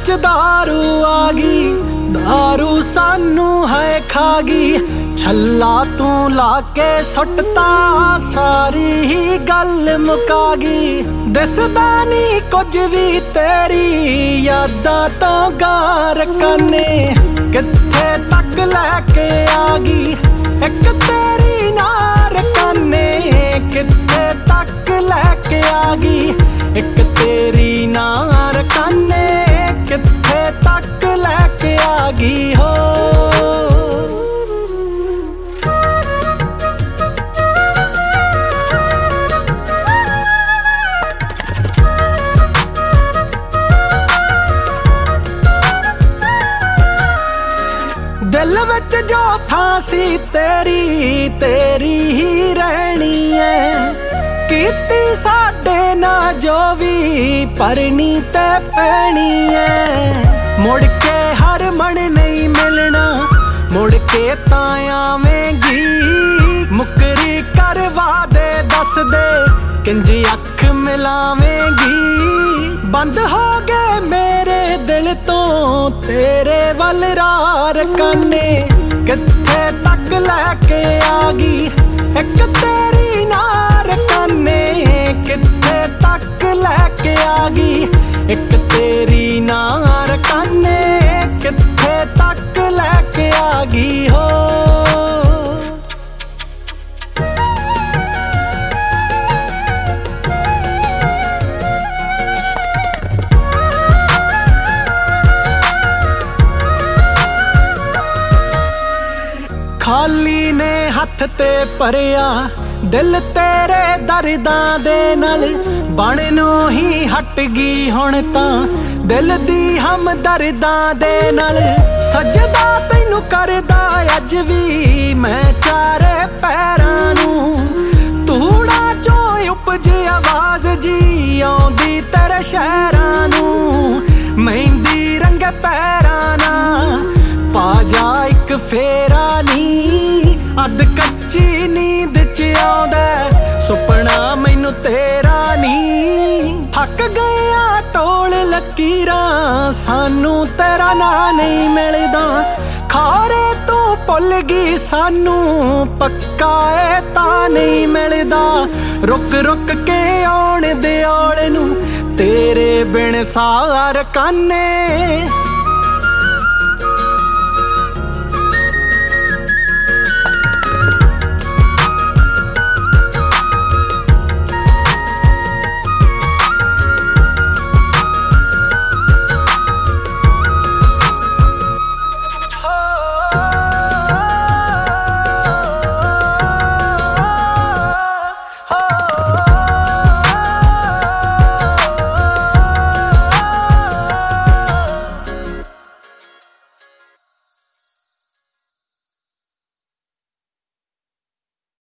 विच दारू आ गई, दारू सानू है खा गई। छल्ला तू लाके सुटता सारी ही गल मुका गई। दिसदा नी कुछ भी तेरी यादां तो गार काने, कित्थे तक लैके आ गई एक तेरी नार काने, कित्थे तक लैके आ गई एक तेरी नार काने, कित्थे तक लैके आ गई हो। दिल विच जो थां सी तेरी, तेरी ही रहनी है। कीती साडे ना जो भी परनी ते पैनी है। मुड़ के हर मन नहीं मिलना, मुड़ के तां आवेंगी। मुकरी करवा दे दस दे किंज अख मिलावेंगी। बंद हो गए मेरे दिल तो तेरे वल रार काने, कित्थे तक लैके आ गई एक तेरी नार काने, कित्थे तक लैके आ गई एक तेरी नार काने, कित्थे तक लैके आ गई हो। खाली ने हथ ते भरिया दिल तेरे दर्दां दे नाल, बननों ही हट गई हुण तां दिल दी हमदर्दां दे नाल। सजदा तैनू करदा अज भी मैं चारे पैरां नूं, तूड़ा चों उपजे आवाज़ जी आउंदी तेरे शहरां नूं। मेहंदी रंगे पैरां ना पा जा एक फेरा नी, अध कच्ची नींद च आउंदा सुपना मैनू तेरा नी। थक गया टोल लकीरां सानू तेरा ना नहीं मिलदा, खारे तू भुल गई सानू पक्का ए तां नहीं मिलदा। रुक रुक के आउण दे औल नू तेरे बिन सार काने।